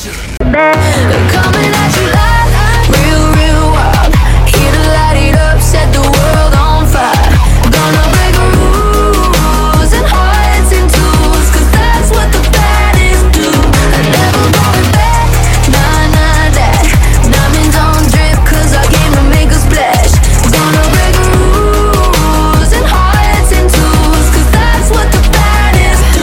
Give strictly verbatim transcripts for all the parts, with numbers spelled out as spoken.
Coming at you live, real, real wild. Here to light it up, set the world on fire. Gonna break rules and hearts in twos, cause that's what the baddest do. I never going back, nah, nah, that. Diamonds on drip, cause I came to make a splash. Gonna break rules and hearts in twos, cause that's what the baddest do.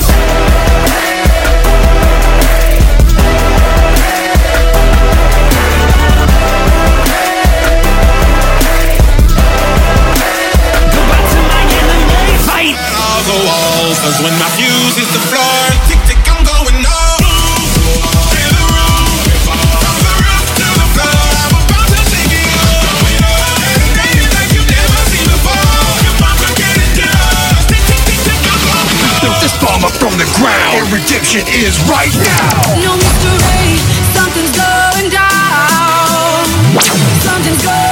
Cause when my fuse hits the floor, tick tick, I'm going on. Clear the room, from the roof to the floor. I'm about to take it up. Baby, like you've never seen before. You're about to get it done. Tick tick tick tick, I'm going on. Built this bomb up from the ground, and redemption is right now. No mystery, something's going down. Something's going